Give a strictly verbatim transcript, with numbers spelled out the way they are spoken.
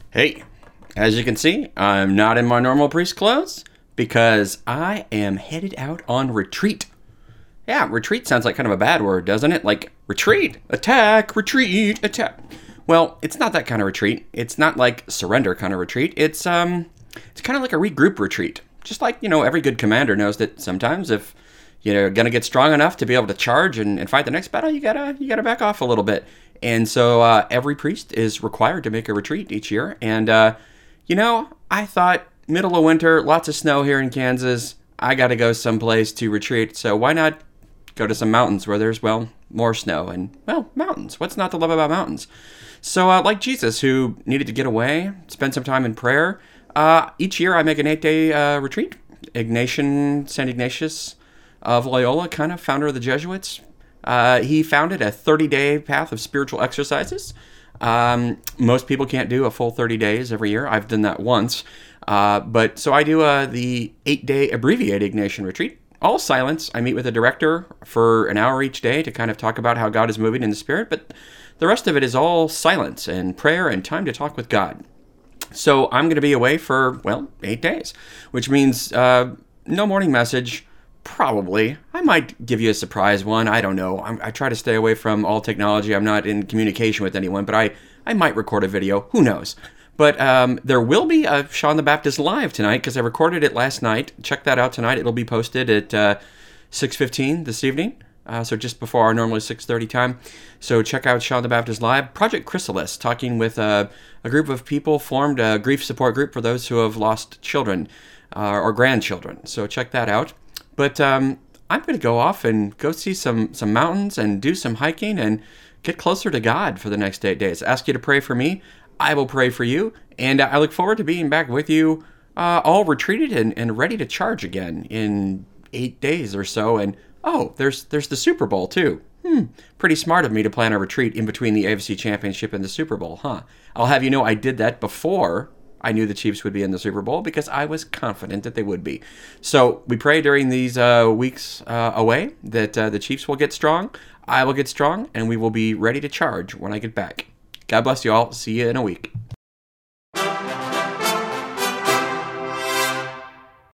Hey, as you can see, I'm not in my normal priest clothes because I am headed out on retreat. Yeah, retreat sounds like kind of a bad word, doesn't it? Like retreat, attack, retreat, attack. Well, it's not that kind of retreat. It's not like surrender kind of retreat. It's um it's kind of like a regroup retreat. Just like, you know, every good commander knows that sometimes if you're gonna get strong enough to be able to charge and, and fight the next battle, you gotta you gotta back off a little bit. And so uh, every priest is required to make a retreat each year. And uh, you know, I thought middle of winter, lots of snow here in Kansas. I gotta go someplace to retreat. So why not go to some mountains where there's, well, more snow and, well, mountains. What's not to love about mountains? So uh, like Jesus, who needed to get away, spend some time in prayer, uh, each year I make an eight-day uh, retreat. Ignatian, Saint Ignatius of Loyola, kind of founder of the Jesuits. Uh, he founded a thirty-day path of spiritual exercises. Um, most people can't do a full thirty days every year. I've done that once. Uh, but so I do uh, the eight-day abbreviated Ignatian retreat. All silence. I meet with a director for an hour each day to kind of talk about how God is moving in the Spirit. But the rest of it is all silence and prayer and time to talk with God. So I'm going to be away for, well, eight days, which means uh, no morning message. Probably. I might give you a surprise one. I don't know. I'm, I try to stay away from all technology. I'm not in communication with anyone, but I, I might record a video. Who knows? But um, there will be a Sean the Baptist live tonight because I recorded it last night. Check that out tonight. It'll be posted at uh, six fifteen this evening, uh, so just before our normally six thirty time. So check out Sean the Baptist live. Project Chrysalis, talking with uh, a group of people, formed a grief support group for those who have lost children uh, or grandchildren. So check that out. But um, I'm going to go off and go see some, some mountains and do some hiking and get closer to God for the next eight days. Ask you to pray for me. I will pray for you. And I look forward to being back with you uh, all retreated and, and ready to charge again in eight days or so. And, oh, there's there's the Super Bowl, too. Hmm, pretty smart of me to plan a retreat in between the A F C Championship and the Super Bowl, huh? I'll have you know I did that before I knew the Chiefs would be in the Super Bowl because I was confident that they would be. So we pray during these uh, weeks uh, away that uh, the Chiefs will get strong, I will get strong, and we will be ready to charge when I get back. God bless you all. See you in a week.